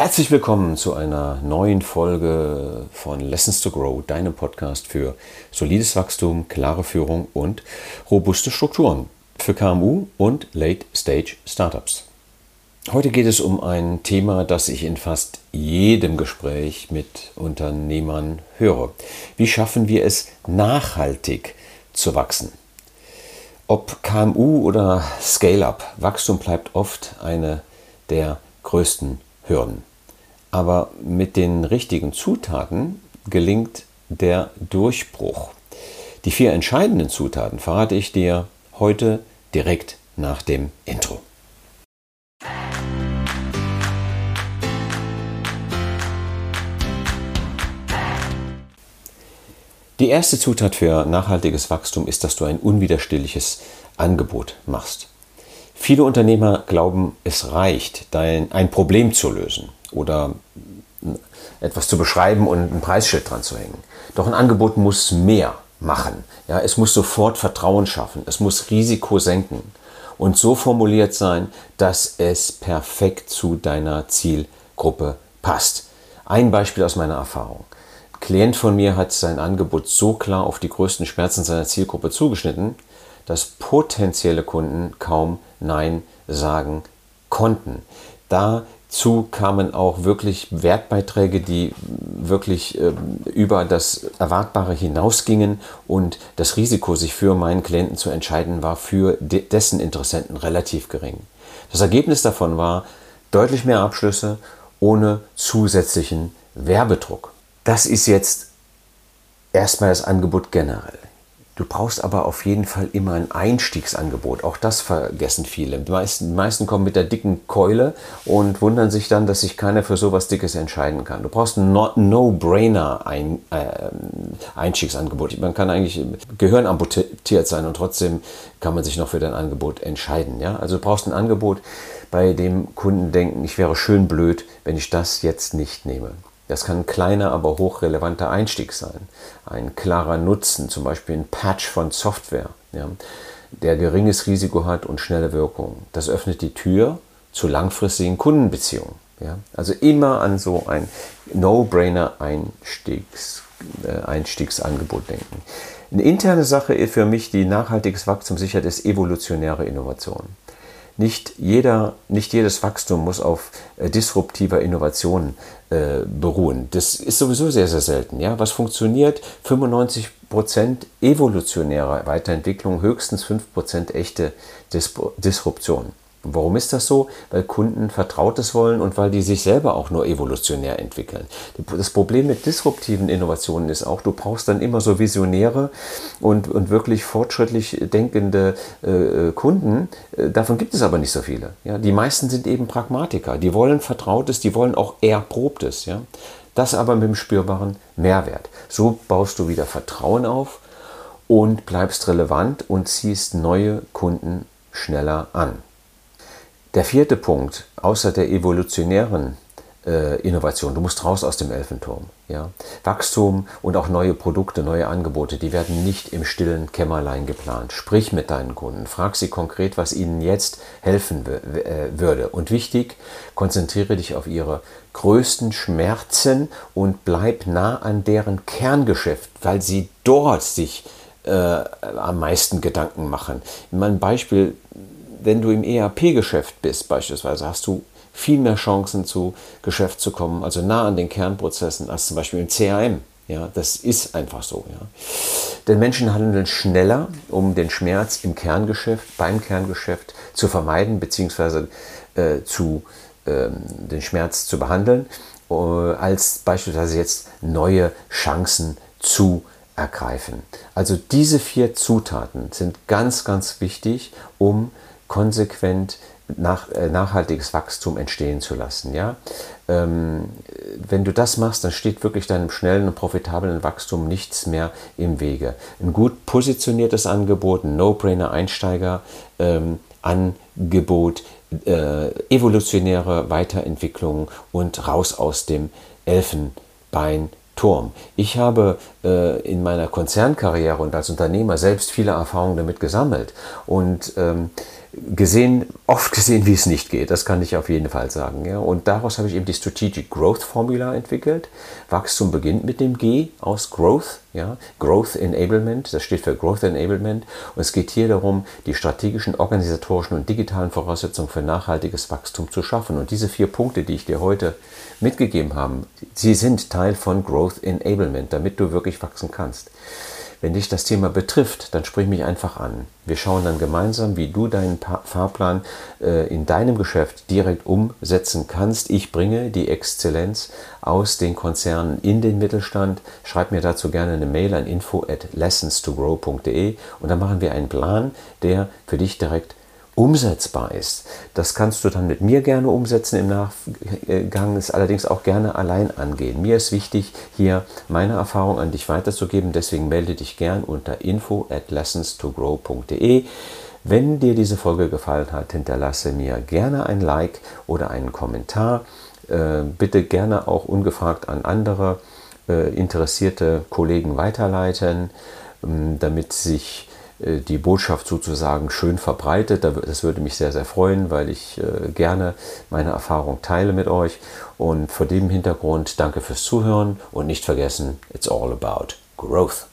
Herzlich willkommen zu einer neuen Folge von Lessons to Grow, deinem Podcast für solides Wachstum, klare Führung und robuste Strukturen für KMU und Late-Stage Startups. Heute geht es um ein Thema, das ich in fast jedem Gespräch mit Unternehmern höre. Wie schaffen wir es, nachhaltig zu wachsen? Ob KMU oder Scale-up, Wachstum bleibt oft eine der größten Hürden. Aber mit den richtigen Zutaten gelingt der Durchbruch. Die 4 entscheidenden Zutaten verrate ich dir heute direkt nach dem Intro. Die erste Zutat für nachhaltiges Wachstum ist, dass du ein unwiderstehliches Angebot machst. Viele Unternehmer glauben, es reicht, ein Problem zu lösen oder etwas zu beschreiben und ein Preisschild dran zu hängen. Doch ein Angebot muss mehr machen. Ja, es muss sofort Vertrauen schaffen, es muss Risiko senken und so formuliert sein, dass es perfekt zu deiner Zielgruppe passt. Ein Beispiel aus meiner Erfahrung. Ein Klient von mir hat sein Angebot so klar auf die größten Schmerzen seiner Zielgruppe zugeschnitten, dass potenzielle Kunden kaum Nein sagen konnten. Dazu kamen auch wirklich Wertbeiträge, die wirklich über das Erwartbare hinausgingen und das Risiko, sich für meinen Klienten zu entscheiden, war für dessen Interessenten relativ gering. Das Ergebnis davon war deutlich mehr Abschlüsse ohne zusätzlichen Werbedruck. Das ist jetzt erstmal das Angebot generell. Du brauchst aber auf jeden Fall immer ein Einstiegsangebot. Auch das vergessen viele. Die meisten kommen mit der dicken Keule und wundern sich dann, dass sich keiner für sowas Dickes entscheiden kann. Du brauchst ein No-Brainer-Einstiegsangebot. Man kann eigentlich Gehirn amputiert sein und trotzdem kann man sich noch für dein Angebot entscheiden. Ja? Also du brauchst ein Angebot, bei dem Kunden denken, ich wäre schön blöd, wenn ich das jetzt nicht nehme. Das kann ein kleiner, aber hochrelevanter Einstieg sein. Ein klarer Nutzen, zum Beispiel ein Patch von Software, ja, der geringes Risiko hat und schnelle Wirkung. Das öffnet die Tür zu langfristigen Kundenbeziehungen. Ja. Also immer an so ein No-Brainer-Einstiegsangebot denken. Eine interne Sache für mich, die nachhaltiges Wachstum sichert, ist evolutionäre Innovation. Nicht jedes Wachstum muss auf disruptiver Innovation beruhen. Das ist sowieso sehr, sehr selten. Ja? Was funktioniert? 95% evolutionäre Weiterentwicklung, höchstens 5% echte Disruption. Warum ist das so? Weil Kunden Vertrautes wollen und weil die sich selber auch nur evolutionär entwickeln. Das Problem mit disruptiven Innovationen ist auch, du brauchst dann immer so visionäre und wirklich fortschrittlich denkende Kunden. Davon gibt es aber nicht so viele. Ja? Die meisten sind eben Pragmatiker. Die wollen Vertrautes, die wollen auch Erprobtes. Ja? Das aber mit einem spürbaren Mehrwert. So baust du wieder Vertrauen auf und bleibst relevant und ziehst neue Kunden schneller an. Der 4. Punkt, außer der evolutionären Innovation, du musst raus aus dem Elfenturm. Ja? Wachstum und auch neue Produkte, neue Angebote, die werden nicht im stillen Kämmerlein geplant. Sprich mit deinen Kunden, frag sie konkret, was ihnen jetzt helfen würde. Und wichtig, konzentriere dich auf ihre größten Schmerzen und bleib nah an deren Kerngeschäft, weil sie dort sich am meisten Gedanken machen. Mein Beispiel: Wenn du im ERP-Geschäft bist beispielsweise, hast du viel mehr Chancen zu Geschäft zu kommen, also nah an den Kernprozessen, als zum Beispiel im CRM. Ja, das ist einfach so. Ja. Denn Menschen handeln schneller, um den Schmerz beim Kerngeschäft zu vermeiden bzw. Den Schmerz zu behandeln, als beispielsweise jetzt neue Chancen zu ergreifen. Also diese 4 Zutaten sind ganz, ganz wichtig, um konsequent nachhaltiges Wachstum entstehen zu lassen. Ja? Wenn du das machst, dann steht wirklich deinem schnellen und profitablen Wachstum nichts mehr im Wege. Ein gut positioniertes Angebot, ein No-Brainer-Einsteiger-Angebot, evolutionäre Weiterentwicklung und raus aus dem Elfenbeinturm. Ich habe in meiner Konzernkarriere und als Unternehmer selbst viele Erfahrungen damit gesammelt und oft gesehen, wie es nicht geht. Das kann ich auf jeden Fall sagen. Ja. Und daraus habe ich eben die Strategic Growth Formula entwickelt. Wachstum beginnt mit dem G aus Growth. Ja. Growth Enablement, das steht für Growth Enablement. Und es geht hier darum, die strategischen, organisatorischen und digitalen Voraussetzungen für nachhaltiges Wachstum zu schaffen. Und diese 4 Punkte, die ich dir heute mitgegeben habe, sie sind Teil von Growth Enablement, damit du wirklich wachsen kannst. Wenn dich das Thema betrifft, dann sprich mich einfach an. Wir schauen dann gemeinsam, wie du deinen Fahrplan in deinem Geschäft direkt umsetzen kannst. Ich bringe die Exzellenz aus den Konzernen in den Mittelstand. Schreib mir dazu gerne eine Mail an info@lessonstogrow.de und dann machen wir einen Plan, der für dich direkt umsetzbar ist. Das kannst du dann mit mir gerne umsetzen im Nachgang, es allerdings auch gerne allein angehen. Mir ist wichtig, hier meine Erfahrung an dich weiterzugeben, deswegen melde dich gern unter info@lessonstogrow.de. Wenn dir diese Folge gefallen hat, hinterlasse mir gerne ein Like oder einen Kommentar. Bitte gerne auch ungefragt an andere interessierte Kollegen weiterleiten, damit sich die Botschaft sozusagen schön verbreitet. Das würde mich sehr, sehr freuen, weil ich gerne meine Erfahrung teile mit euch. Und vor dem Hintergrund danke fürs Zuhören und nicht vergessen, it's all about growth.